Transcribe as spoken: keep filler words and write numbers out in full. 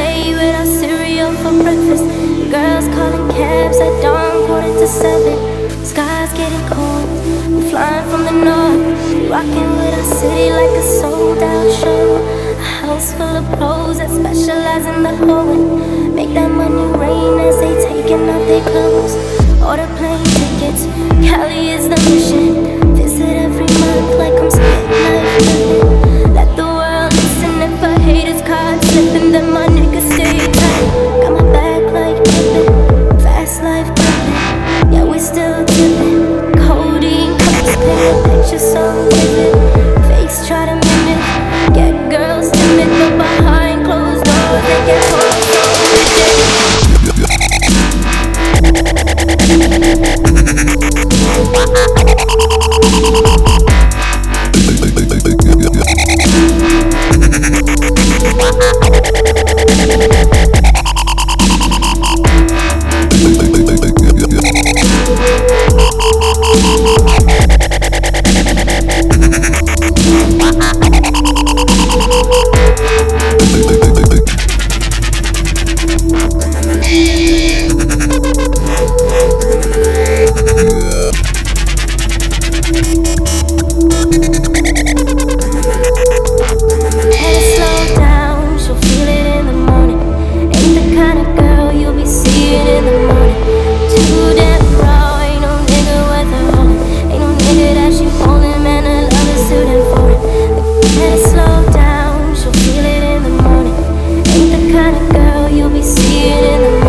day without cereal for breakfast. Girls calling cabs at dawn, quarter to seven. Sky's getting cold, we're flying from the north. Rocking with our city like a sold out show. A house full of pros that specialize in the hoeing. Make that money rain as they taking off their clothes. Order plane tickets, Cali is the mission. Visit every month like I'm spitting life living. Let the world listen if a hater's caught slipping, then my niggas stay tight. Got my back like Pippin, fast life gripping. Yeah, we still tipping. Codeine cups, paint a picture so vivid. Fakes try to mimic, get girls timid, but behind closed doors they get close so rigid. Slow down, she'll feel it in the morning. Ain't the kind of girl you'll be seeing in the morning.